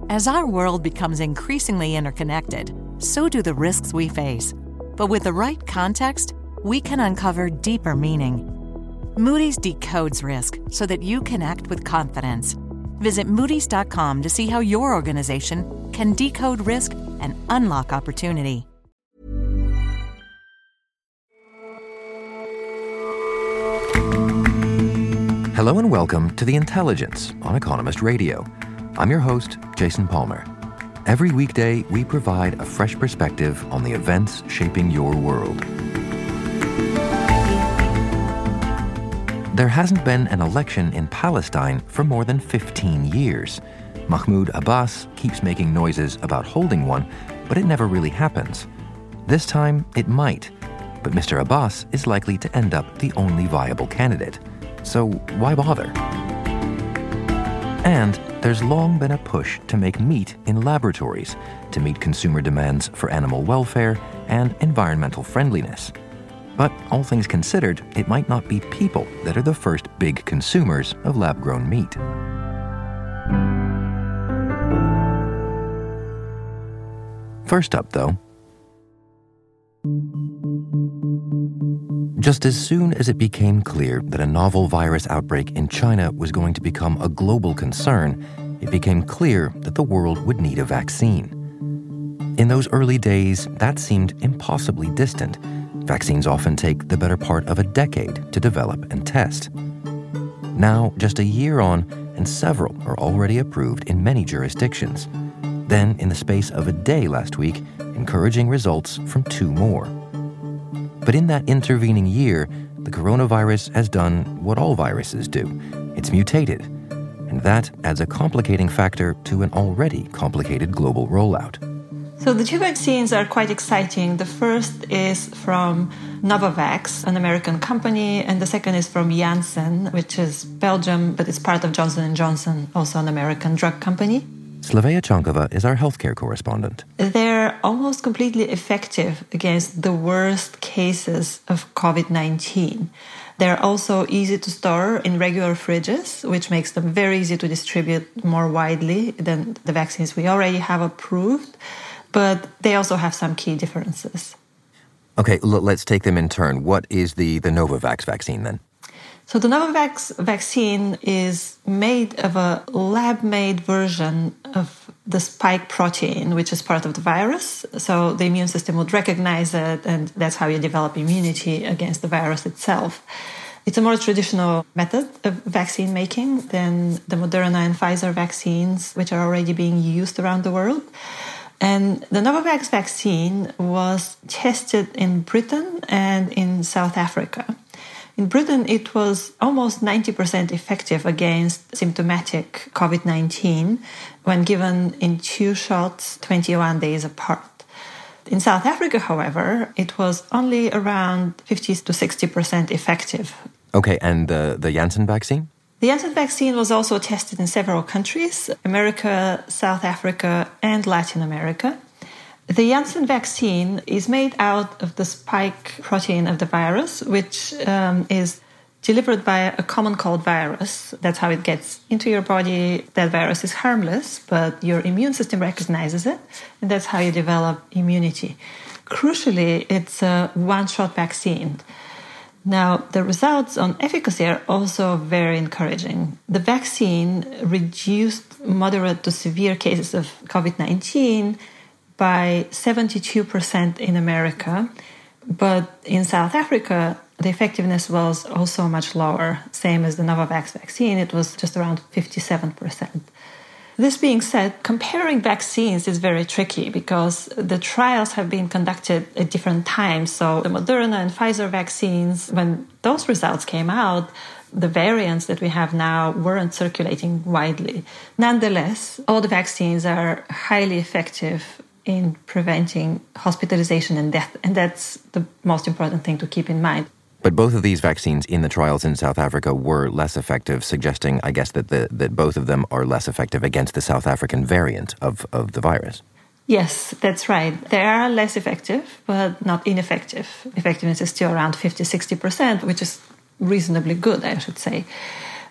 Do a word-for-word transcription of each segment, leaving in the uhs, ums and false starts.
As our world becomes increasingly interconnected, so do the risks we face. But with the right context, we can uncover deeper meaning. Moody's decodes risk so that you can act with confidence. Visit Moody's dot com to see how your organization can decode risk and unlock opportunity. Hello and welcome to The Intelligence on Economist Radio. I'm your host, Jason Palmer. Every weekday, we provide a fresh perspective on the events shaping your world. There hasn't been an election in Palestine for more than fifteen years. Mahmoud Abbas keeps making noises about holding one, but it never really happens. This time, it might. But Mister Abbas is likely to end up the only viable candidate. So why bother? And there's long been a push to make meat in laboratories to meet consumer demands for animal welfare and environmental friendliness. But all things considered, it might not be people that are the first big consumers of lab-grown meat. First up, though, just as soon as it became clear that a novel virus outbreak in China was going to become a global concern, it became clear that the world would need a vaccine. In those early days, that seemed impossibly distant. Vaccines often take the better part of a decade to develop and test. Now, just a year on, and several are already approved in many jurisdictions. Then, in the space of a day last week, encouraging results from two more. But in that intervening year, the coronavirus has done what all viruses do. It's mutated. And that adds a complicating factor to an already complicated global rollout. So the two vaccines are quite exciting. The first is from Novavax, an American company, and the second is from Janssen, which is Belgium, but it's part of Johnson and Johnson, also an American drug company. Slavea Chankova is our healthcare correspondent. They're almost completely effective against the worst cases of covid nineteen. They're also easy to store in regular fridges, which makes them very easy to distribute more widely than the vaccines we already have approved. But they also have some key differences. Okay, l- let's take them in turn. What is the, the Novavax vaccine then? So the Novavax vaccine is made of a lab-made version of the spike protein, which is part of the virus. So the immune system would recognize it, and that's how you develop immunity against the virus itself. It's a more traditional method of vaccine making than the Moderna and Pfizer vaccines, which are already being used around the world. And the Novavax vaccine was tested in Britain and in South Africa. In Britain, it was almost ninety percent effective against symptomatic covid nineteen when given in two shots twenty-one days apart. In South Africa, however, it was only around fifty to sixty percent effective. Okay, and the, the Janssen vaccine? The Janssen vaccine was also tested in several countries, America, South Africa, and Latin America. The Janssen vaccine is made out of the spike protein of the virus, which um, is delivered by a common cold virus. That's how it gets into your body. That virus is harmless, but your immune system recognizes it, and that's how you develop immunity. Crucially, it's a one-shot vaccine. Now, the results on efficacy are also very encouraging. The vaccine reduced moderate to severe cases of covid nineteen by seventy-two percent in America, but in South Africa, the effectiveness was also much lower. Same as the Novavax vaccine, it was just around fifty-seven percent. This being said, comparing vaccines is very tricky because the trials have been conducted at different times. So the Moderna and Pfizer vaccines, when those results came out, the variants that we have now weren't circulating widely. Nonetheless, all the vaccines are highly effective in preventing hospitalization and death, and that's the most important thing to keep in mind. But both of these vaccines in the trials in South Africa were less effective, suggesting, I guess, that the, that both of them are less effective against the South African variant of, of the virus. Yes, that's right. They are less effective, but not ineffective. Effectiveness is still around fifty to sixty percent, which is reasonably good, I should say.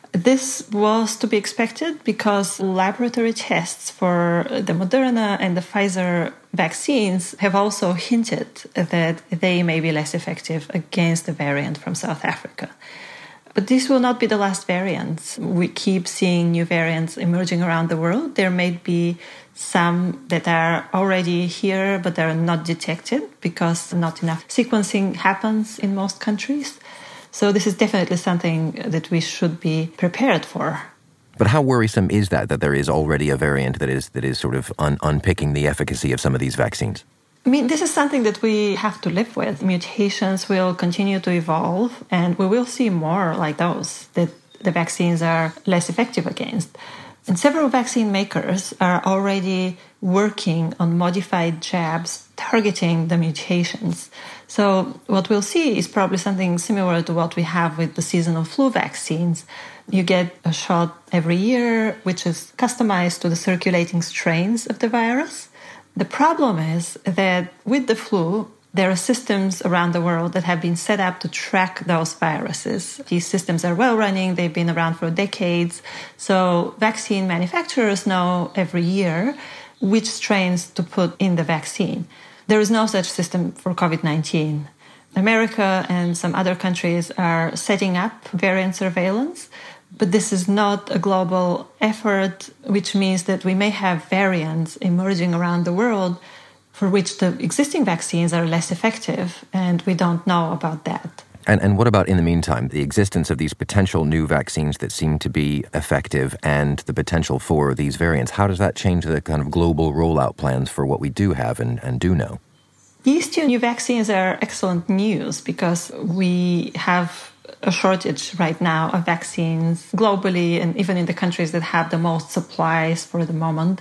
This was to be expected because laboratory tests for the Moderna and the Pfizer vaccines have also hinted that they may be less effective against the variant from South Africa. But this will not be the last variant. We keep seeing new variants emerging around the world. There may be some that are already here, but are not detected because not enough sequencing happens in most countries. So this is definitely something that we should be prepared for. But how worrisome is that, that there is already a variant that is that is sort of un- unpicking the efficacy of some of these vaccines? I mean, this is something that we have to live with. Mutations will continue to evolve, and we will see more like those that the vaccines are less effective against. And several vaccine makers are already working on modified jabs targeting the mutations. So what we'll see is probably something similar to what we have with the seasonal flu vaccines. You get a shot every year, which is customized to the circulating strains of the virus. The problem is that with the flu, there are systems around the world that have been set up to track those viruses. These systems are well running. They've been around for decades. So vaccine manufacturers know every year which strains to put in the vaccine. There is no such system for covid nineteen. America and some other countries are setting up variant surveillance, but this is not a global effort, which means that we may have variants emerging around the world for which the existing vaccines are less effective, and we don't know about that. And and what about, in the meantime, the existence of these potential new vaccines that seem to be effective and the potential for these variants? How does that change the kind of global rollout plans for what we do have and, and do know? These two new vaccines are excellent news because we have a shortage right now of vaccines globally and even in the countries that have the most supplies for the moment.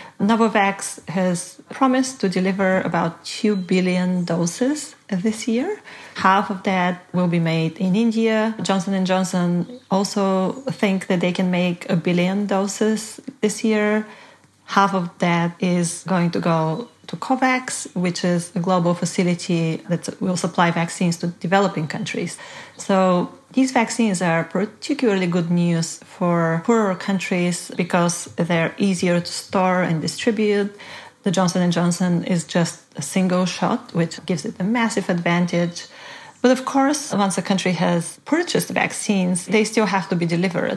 Novavax has promised to deliver about two billion doses this year. Half of that will be made in India. Johnson and Johnson also think that they can make a billion doses this year. Half of that is going to go to COVAX, which is a global facility that will supply vaccines to developing countries. So these vaccines are particularly good news for poorer countries because they're easier to store and distribute. The Johnson and Johnson is just a single shot, which gives it a massive advantage. But of course, once a country has purchased vaccines, they still have to be delivered.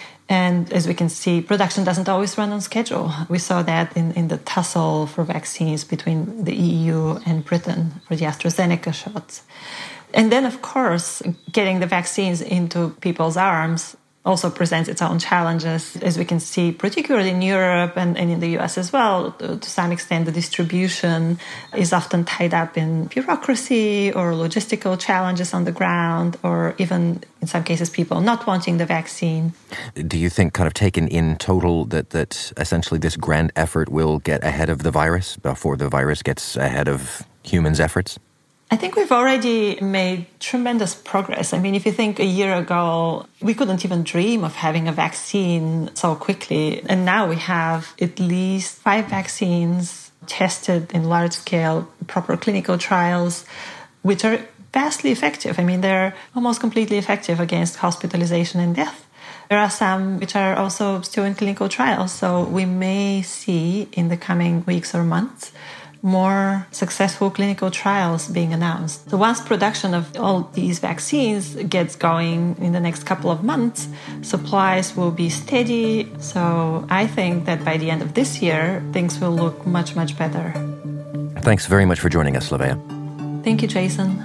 And as we can see, production doesn't always run on schedule. We saw that in, in the tussle for vaccines between the E U and Britain for the AstraZeneca shots. And then, of course, getting the vaccines into people's arms also presents its own challenges. As we can see, particularly in Europe and, and in the U S as well, to, to some extent, the distribution is often tied up in bureaucracy or logistical challenges on the ground, or even, in some cases, people not wanting the vaccine. Do you think, kind of taken in total, that, that essentially this grand effort will get ahead of the virus before the virus gets ahead of humans' efforts? I think we've already made tremendous progress. I mean, if you think a year ago, we couldn't even dream of having a vaccine so quickly. And now we have at least five vaccines tested in large-scale, proper clinical trials, which are vastly effective. I mean, they're almost completely effective against hospitalization and death. There are some which are also still in clinical trials. So we may see in the coming weeks or months more successful clinical trials being announced. So once production of all these vaccines gets going in the next couple of months, supplies will be steady. So I think that by the end of this year, things will look much, much better. Thanks very much for joining us, Slavea. Thank you, Jason.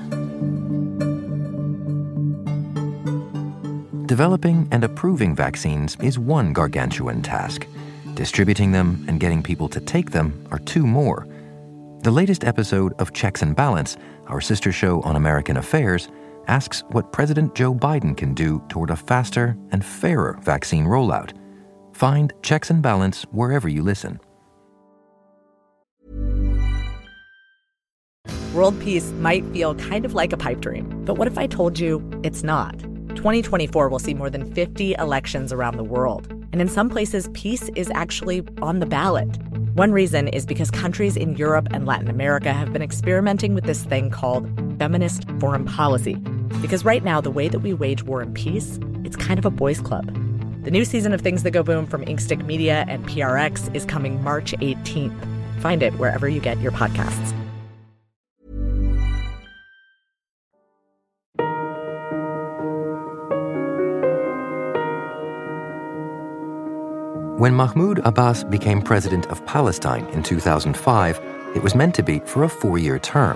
Developing and approving vaccines is one gargantuan task. Distributing them and getting people to take them are two more. The latest episode of Checks and Balance, our sister show on American affairs, asks what President Joe Biden can do toward a faster and fairer vaccine rollout. Find Checks and Balance wherever you listen. World peace might feel kind of like a pipe dream, but what if I told you it's not? twenty twenty-four will see more than fifty elections around the world, and in some places, peace is actually on the ballot. One reason is because countries in Europe and Latin America have been experimenting with this thing called feminist foreign policy. Because right now, the way that we wage war and peace, it's kind of a boys' club. The new season of Things That Go Boom from Inkstick Media and P R X is coming March eighteenth. Find it wherever you get your podcasts. When Mahmoud Abbas became president of Palestine in two thousand five, it was meant to be for a four-year term.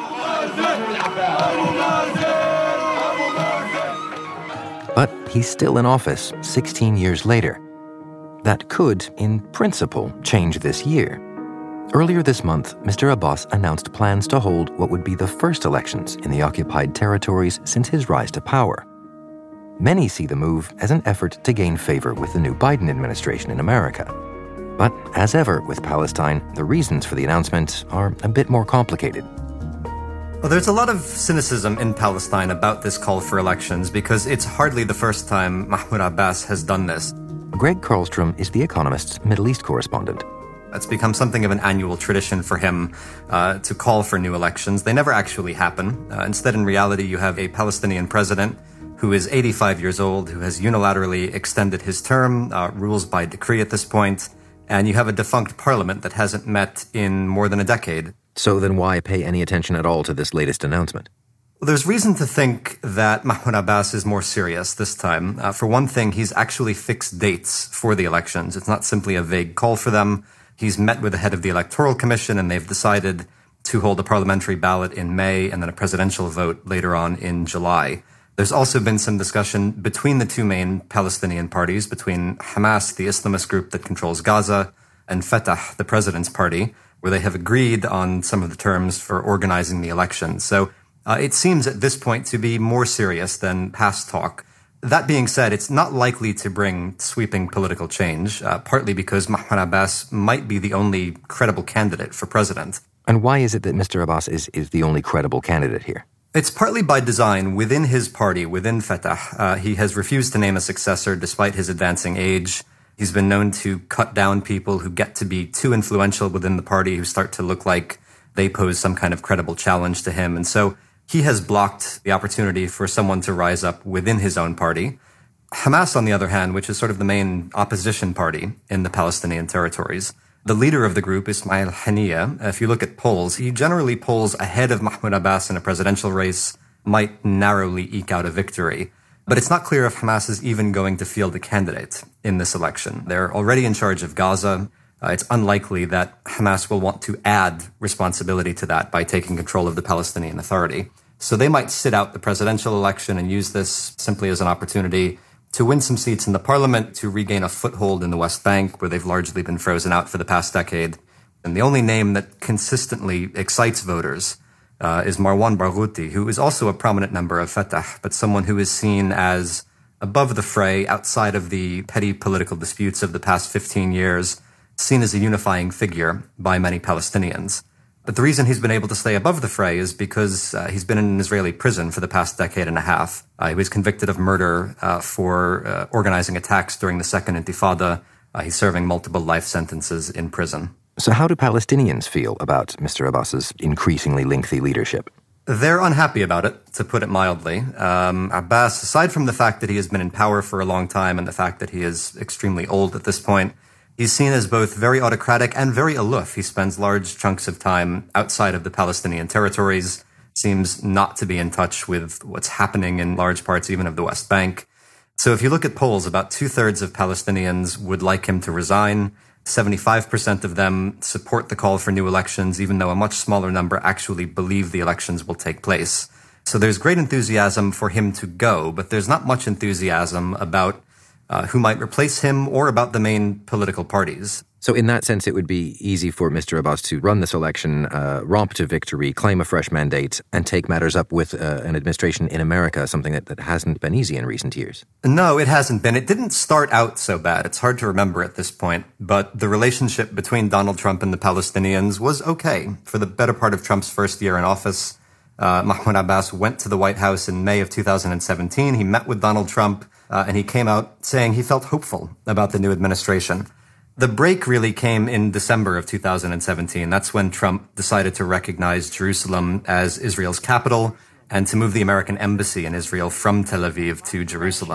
But he's still in office sixteen years later. That could, in principle, change this year. Earlier this month, Mister Abbas announced plans to hold what would be the first elections in the occupied territories since his rise to power. Many see the move as an effort to gain favor with the new Biden administration in America. But as ever with Palestine, the reasons for the announcement are a bit more complicated. Well, there's a lot of cynicism in Palestine about this call for elections because it's hardly the first time Mahmoud Abbas has done this. Greg Karlstrom is The Economist's Middle East correspondent. It's become something of an annual tradition for him uh, to call for new elections. They never actually happen. Uh, instead, in reality, you have a Palestinian president who is eighty-five years old, who has unilaterally extended his term, uh, rules by decree at this point, and you have a defunct parliament that hasn't met in more than a decade. So then why pay any attention at all to this latest announcement? Well, there's reason to think that Mahmoud Abbas is more serious this time. Uh, for one thing, he's actually fixed dates for the elections. It's not simply a vague call for them. He's met with the head of the Electoral Commission, and they've decided to hold a parliamentary ballot in May and then a presidential vote later on in July. There's also been some discussion between the two main Palestinian parties, between Hamas, the Islamist group that controls Gaza, and Fatah, the president's party, where they have agreed on some of the terms for organizing the election. So uh, it seems at this point to be more serious than past talk. That being said, it's not likely to bring sweeping political change, uh, partly because Mahmoud Abbas might be the only credible candidate for president. And why is it that Mister Abbas is, is the only credible candidate here? It's partly by design. Within his party, within Fatah, uh, he has refused to name a successor despite his advancing age. He's been known to cut down people who get to be too influential within the party, who start to look like they pose some kind of credible challenge to him. And so he has blocked the opportunity for someone to rise up within his own party. Hamas, on the other hand, which is sort of the main opposition party in the Palestinian territories, the leader of the group, Ismail Haniyeh, if you look at polls, he generally polls ahead of Mahmoud Abbas in a presidential race, might narrowly eke out a victory. But it's not clear if Hamas is even going to field a candidate in this election. They're already in charge of Gaza. Uh, it's unlikely that Hamas will want to add responsibility to that by taking control of the Palestinian Authority. So they might sit out the presidential election and use this simply as an opportunity to win some seats in the parliament, to regain a foothold in the West Bank, where they've largely been frozen out for the past decade. And the only name that consistently excites voters uh, is Marwan Barghouti, who is also a prominent member of Fatah, but someone who is seen as above the fray, outside of the petty political disputes of the past fifteen years, seen as a unifying figure by many Palestinians. But the reason he's been able to stay above the fray is because uh, he's been in an Israeli prison for the past decade and a half. Uh, he was convicted of murder uh, for uh, organizing attacks during the Second Intifada. Uh, he's serving multiple life sentences in prison. So how do Palestinians feel about Mister Abbas's increasingly lengthy leadership? They're unhappy about it, to put it mildly. Um, Abbas, aside from the fact that he has been in power for a long time and the fact that he is extremely old at this point, he's seen as both very autocratic and very aloof. He spends large chunks of time outside of the Palestinian territories, seems not to be in touch with what's happening in large parts even of the West Bank. So if you look at polls, about two-thirds of Palestinians would like him to resign. seventy-five percent of them support the call for new elections, even though a much smaller number actually believe the elections will take place. So there's great enthusiasm for him to go, but there's not much enthusiasm about Uh, who might replace him or about the main political parties. So in that sense, it would be easy for Mister Abbas to run this election, uh, romp to victory, claim a fresh mandate, and take matters up with uh, an administration in America, something that, that hasn't been easy in recent years. No, it hasn't been. It didn't start out so bad. It's hard to remember at this point, but the relationship between Donald Trump and the Palestinians was okay. For the better part of Trump's first year in office, uh, Mahmoud Abbas went to the White House in May of two thousand seventeen. He met with Donald Trump. Uh, and he came out saying he felt hopeful about the new administration. The break really came in December of two thousand seventeen. That's when Trump decided to recognize Jerusalem as Israel's capital and to move the American embassy in Israel from Tel Aviv to Jerusalem.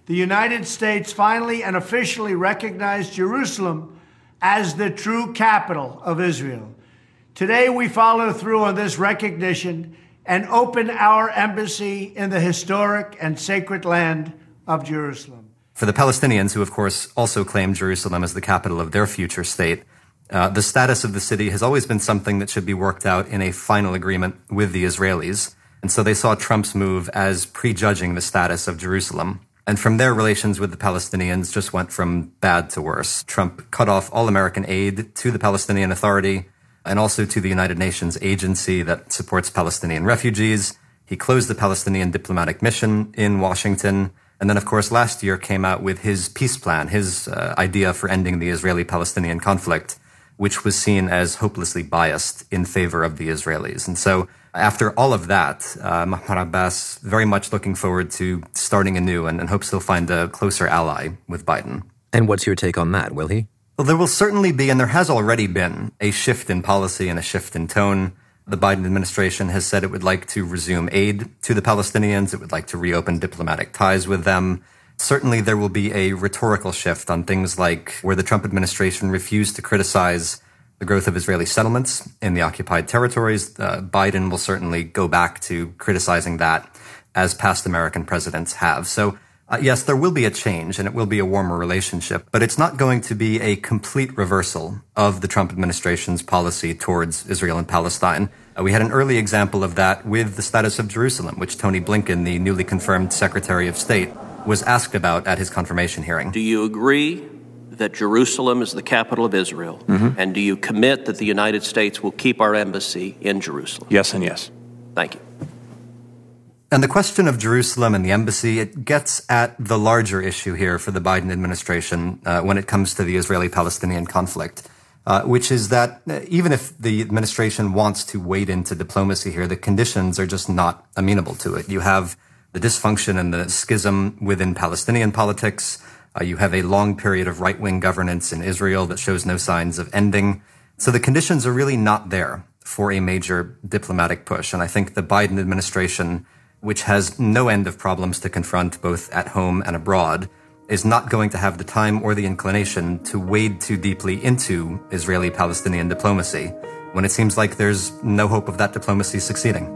the United States finally and officially recognized Jerusalem as the true capital of Israel. Today, we follow through on this recognition and open our embassy in the historic and sacred land of Jerusalem. For the Palestinians, who of course also claim Jerusalem as the capital of their future state, uh, the status of the city has always been something that should be worked out in a final agreement with the Israelis. And so they saw Trump's move as prejudging the status of Jerusalem. And from there, relations with the Palestinians just went from bad to worse. Trump cut off all American aid to the Palestinian Authority and also to the United Nations agency that supports Palestinian refugees. He closed the Palestinian diplomatic mission in Washington. And then, of course, last year came out with his peace plan, his uh, idea for ending the Israeli-Palestinian conflict, which was seen as hopelessly biased in favor of the Israelis. And so after all of that, uh, Mahmoud Abbas very much looking forward to starting anew and, and hopes he'll find a closer ally with Biden. And what's your take on that, will he? Well, there will certainly be, and there has already been, a shift in policy and a shift in tone. The Biden administration has said it would like to resume aid to the Palestinians. It would like to reopen diplomatic ties with them. Certainly there will be a rhetorical shift on things like where the Trump administration refused to criticize the growth of Israeli settlements in the occupied territories. Uh, Biden will certainly go back to criticizing that, as past American presidents have. So Uh, yes, there will be a change and it will be a warmer relationship, but it's not going to be a complete reversal of the Trump administration's policy towards Israel and Palestine. Uh, we had an early example of that with the status of Jerusalem, which Tony Blinken, the newly confirmed Secretary of State, was asked about at his confirmation hearing. Do you agree that Jerusalem is the capital of Israel? Mm-hmm. And do you commit that the United States will keep our embassy in Jerusalem? Yes and yes. Thank you. And the question of Jerusalem and the embassy, it gets at the larger issue here for the Biden administration uh, when it comes to the Israeli-Palestinian conflict, uh, which is that uh, even if the administration wants to wade into diplomacy here, the conditions are just not amenable to it. You have the dysfunction and the schism within Palestinian politics. Uh, you have a long period of right-wing governance in Israel that shows no signs of ending. So the conditions are really not there for a major diplomatic push. And I think the Biden administration, which has no end of problems to confront both at home and abroad, is not going to have the time or the inclination to wade too deeply into Israeli-Palestinian diplomacy when it seems like there's no hope of that diplomacy succeeding.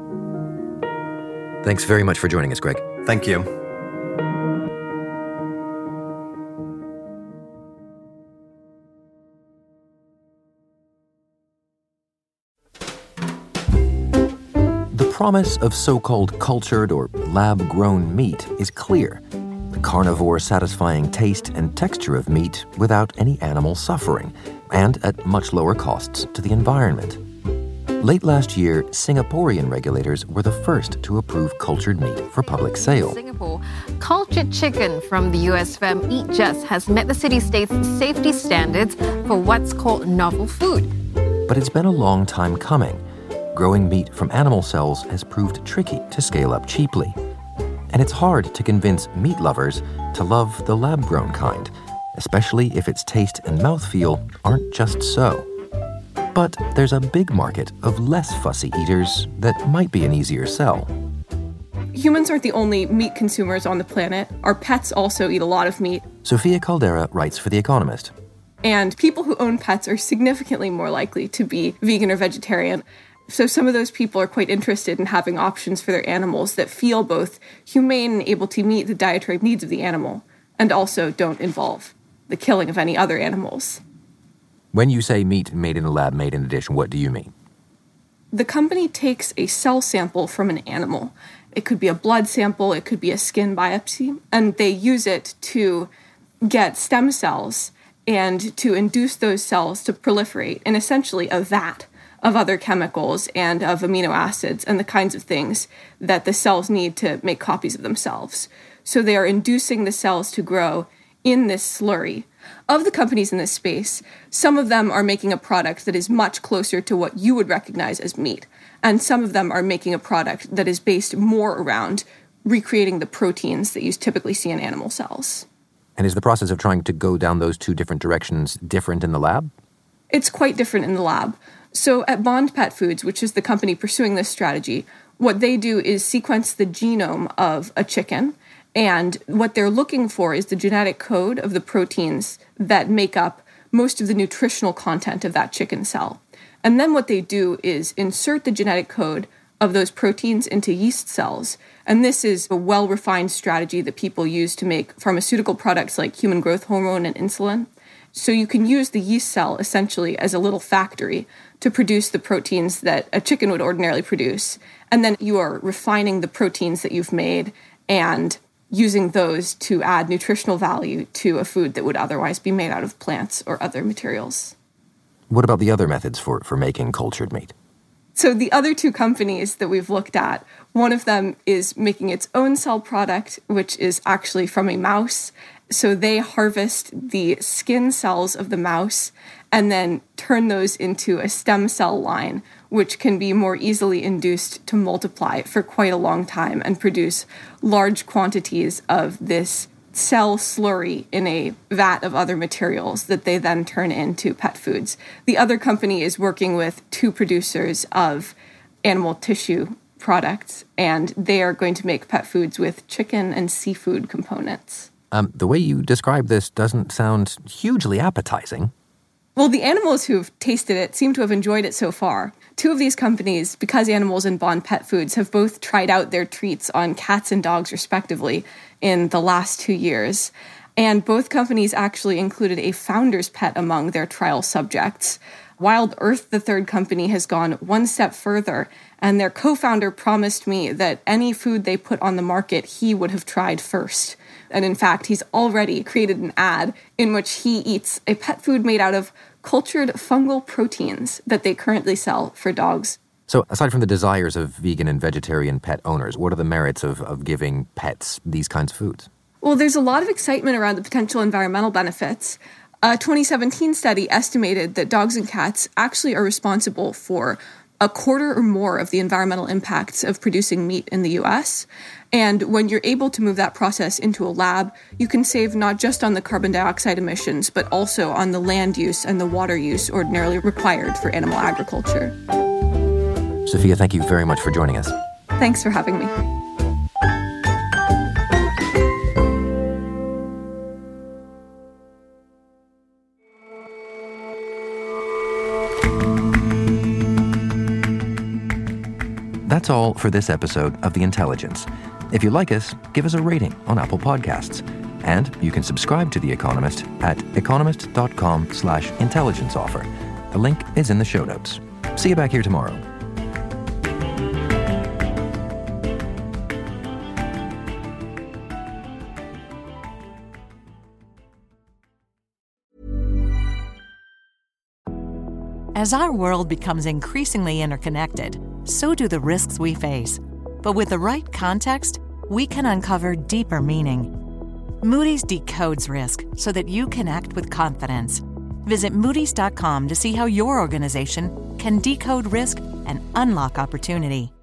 Thanks very much for joining us, Greg. Thank you. The promise of so-called cultured or lab-grown meat is clear. The carnivore satisfying taste and texture of meat without any animal suffering, and at much lower costs to the environment. Late last year, Singaporean regulators were the first to approve cultured meat for public sale. Singapore, cultured chicken from the U S firm Eat Just has met the city-state's safety standards for what's called novel food. But it's been a long time coming. Growing meat from animal cells has proved tricky to scale up cheaply. And it's hard to convince meat lovers to love the lab-grown kind, especially if its taste and mouthfeel aren't just so. But there's a big market of less fussy eaters that might be an easier sell. Humans aren't the only meat consumers on the planet. Our pets also eat a lot of meat. Sofia Caldera writes for The Economist. And people who own pets are significantly more likely to be vegan or vegetarian. So some of those people are quite interested in having options for their animals that feel both humane and able to meet the dietary needs of the animal, and also don't involve the killing of any other animals. When you say meat made in a lab, made in a dish, what do you mean? The company takes a cell sample from an animal. It could be a blood sample, it could be a skin biopsy, and they use it to get stem cells and to induce those cells to proliferate in essentially a vat of other chemicals and of amino acids and the kinds of things that the cells need to make copies of themselves. So they are inducing the cells to grow in this slurry. Of the companies in this space, some of them are making a product that is much closer to what you would recognize as meat, and some of them are making a product that is based more around recreating the proteins that you typically see in animal cells. And is the process of trying to go down those two different directions different in the lab? It's quite different in the lab. So at Bond Pet Foods, which is the company pursuing this strategy, what they do is sequence the genome of a chicken And what they're looking for is the genetic code of the proteins that make up most of the nutritional content of that chicken cell. And then what they do is insert the genetic code of those proteins into yeast cells. And this is a well-refined strategy that people use to make pharmaceutical products like human growth hormone and insulin. So you can use the yeast cell essentially as a little factory to produce the proteins that a chicken would ordinarily produce. And then you are refining the proteins that you've made and using those to add nutritional value to a food that would otherwise be made out of plants or other materials. What about the other methods for, for making cultured meat? So the other two companies that we've looked at, one of them is making its own cell product, which is actually from a mouse. So they harvest the skin cells of the mouse and then turn those into a stem cell line, which can be more easily induced to multiply for quite a long time and produce large quantities of this cell slurry in a vat of other materials that they then turn into pet foods. The other company is working with two producers of animal tissue products, and they are going to make pet foods with chicken and seafood components. Um, the way you describe this doesn't sound hugely appetizing. Well, the animals who've tasted it seem to have enjoyed it so far. Two of these companies, Because Animals and Bond Pet Foods, have both tried out their treats on cats and dogs, respectively, in the last two years. And both companies actually included a founder's pet among their trial subjects. Wild Earth, the third company, has gone one step further, and their co-founder promised me that any food they put on the market, he would have tried first. And in fact, he's already created an ad in which he eats a pet food made out of cultured fungal proteins that they currently sell for dogs. So aside from the desires of vegan and vegetarian pet owners, what are the merits of, of giving pets these kinds of foods? Well, there's a lot of excitement around the potential environmental benefits. A twenty seventeen study estimated that dogs and cats actually are responsible for a quarter or more of the environmental impacts of producing meat in the U S. And when you're able to move that process into a lab, you can save not just on the carbon dioxide emissions, but also on the land use and the water use ordinarily required for animal agriculture. Sophia, thank you very much for joining us. Thanks for having me. That's all for this episode of The Intelligence. If you like us, give us a rating on Apple Podcasts. And you can subscribe to The Economist at economist.com slash intelligence offer. The link is in the show notes. See you back here tomorrow. As our world becomes increasingly interconnected, so do the risks we face. But with the right context, we can uncover deeper meaning. Moody's decodes risk so that you can act with confidence. Visit Moody's dot com to see how your organization can decode risk and unlock opportunity.